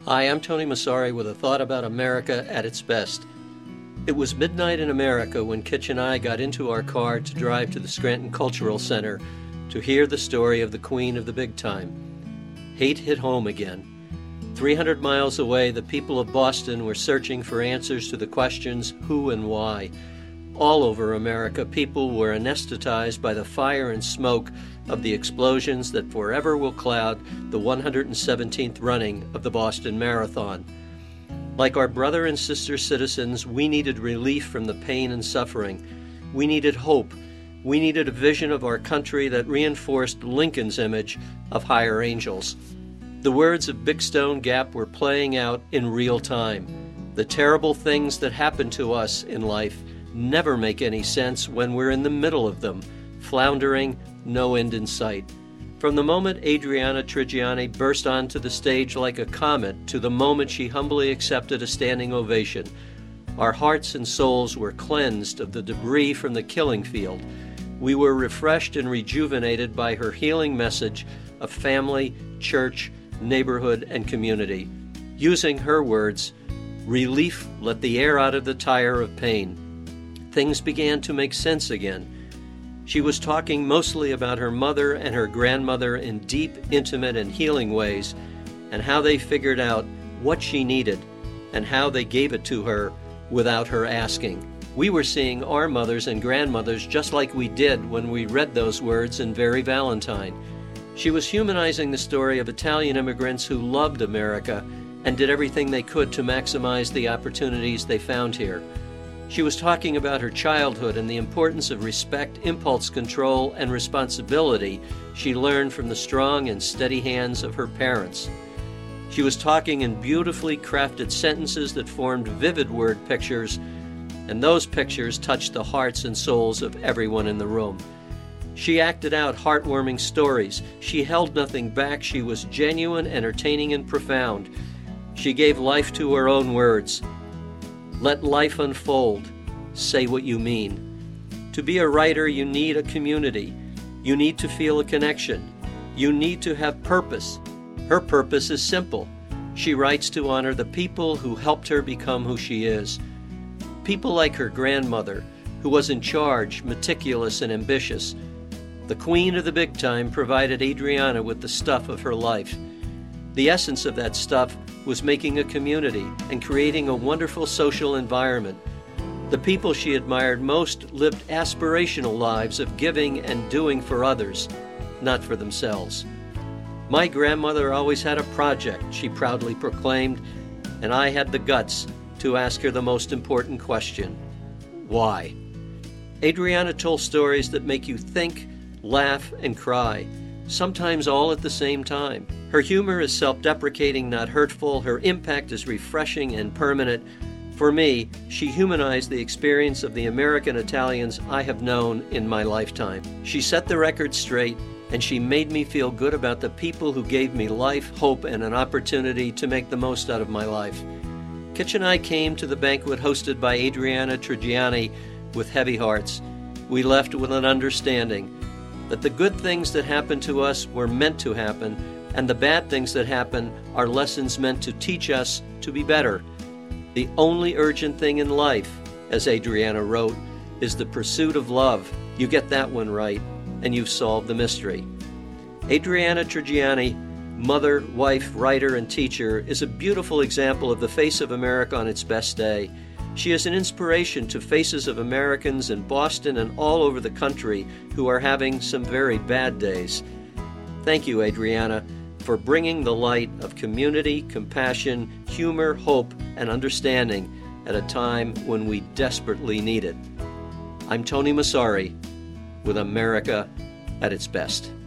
Hi, I'm Tony Massari with a thought about America at its best. It was midnight in America when Kitch and I got into our car to drive to the Scranton Cultural Center to hear the story of the Queen of the Big Time. Hate hit home again. 300 miles away, the people of Boston were searching for answers to the questions who and why. All over America, people were anesthetized by the fire and smoke of the explosions that forever will cloud the 117th running of the Boston Marathon. Like our brother and sister citizens, we needed relief from the pain and suffering. We needed hope. We needed a vision of our country that reinforced Lincoln's image of higher angels. The words of Big Stone Gap were playing out in real time. The terrible things that happen to us in life never make any sense when we're in the middle of them, floundering, no end in sight. From the moment Adriana Trigiani burst onto the stage like a comet to the moment she humbly accepted a standing ovation, our hearts and souls were cleansed of the debris from the killing field. We were refreshed and rejuvenated by her healing message of family, church, neighborhood, and community. Using her words, "Relief let the air out of the tire of pain." Things began to make sense again. She was talking mostly about her mother and her grandmother in deep, intimate, and healing ways, and how they figured out what she needed and how they gave it to her without her asking. We were seeing our mothers and grandmothers just like we did when we read those words in Very Valentine. She was humanizing the story of Italian immigrants who loved America and did everything they could to maximize the opportunities they found here. She was talking about her childhood and the importance of respect, impulse control, and responsibility she learned from the strong and steady hands of her parents. She was talking in beautifully crafted sentences that formed vivid word pictures, and those pictures touched the hearts and souls of everyone in the room. She acted out heartwarming stories. She held nothing back. She was genuine, entertaining, and profound. She gave life to her own words. Let life unfold. Say what you mean. To be a writer, you need a community. You need to feel a connection. You need to have purpose. Her purpose is simple. She writes to honor the people who helped her become who she is. People like her grandmother, who was in charge, meticulous, and ambitious. The Queen of the Big Time provided Adriana with the stuff of her life. The essence of that stuff was making a community and creating a wonderful social environment. The people she admired most lived aspirational lives of giving and doing for others, not for themselves. My grandmother always had a project, she proudly proclaimed, and I had the guts to ask her the most important question: why? Adriana told stories that make you think, laugh, and cry, sometimes all at the same time. Her humor is self-deprecating, not hurtful. Her impact is refreshing and permanent. For me, she humanized the experience of the American Italians I have known in my lifetime. She set the record straight, and she made me feel good about the people who gave me life, hope, and an opportunity to make the most out of my life. Kitch and I came to the banquet hosted by Adriana Trigiani with heavy hearts. We left with an understanding that the good things that happened to us were meant to happen, and the bad things that happen are lessons meant to teach us to be better. The only urgent thing in life, as Adriana wrote, is the pursuit of love. You get that one right, and you've solved the mystery. Adriana Trigiani, mother, wife, writer, and teacher, is a beautiful example of the face of America on its best day. She is an inspiration to faces of Americans in Boston and all over the country who are having some very bad days. Thank you, Adriana, for bringing the light of community, compassion, humor, hope, and understanding at a time when we desperately need it. I'm Tony Massari with America at its best.